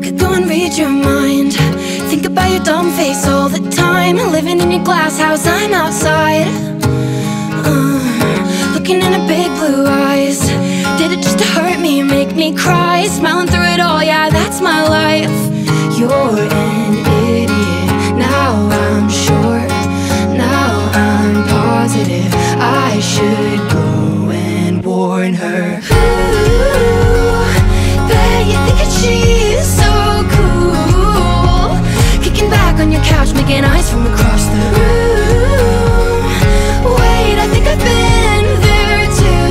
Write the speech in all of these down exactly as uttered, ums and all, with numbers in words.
could go and read your mind. Think about your dumb face all the time. Living in your glass house, I'm outside, uh, looking in her big blue eyes. Did it just to hurt me, make me cry? Smiling through it all, yeah, that's my life. You're an idiot, now I'm sure. Now I'm positive I should go and warn her. Ooh, bet you think that she's so cool, kicking back on your couch, making eyes from across the room. Wait, I think I've been there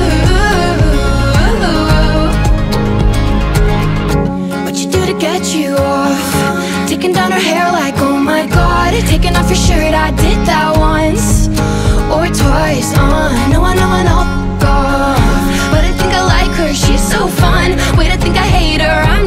too. What you do to get you off? Taking down her hair like, oh my god. Taking off your shirt, I did that once or twice. uh, No, I know I know off, but I think I like her, she's so fun. Wait, I think I hate her, I'm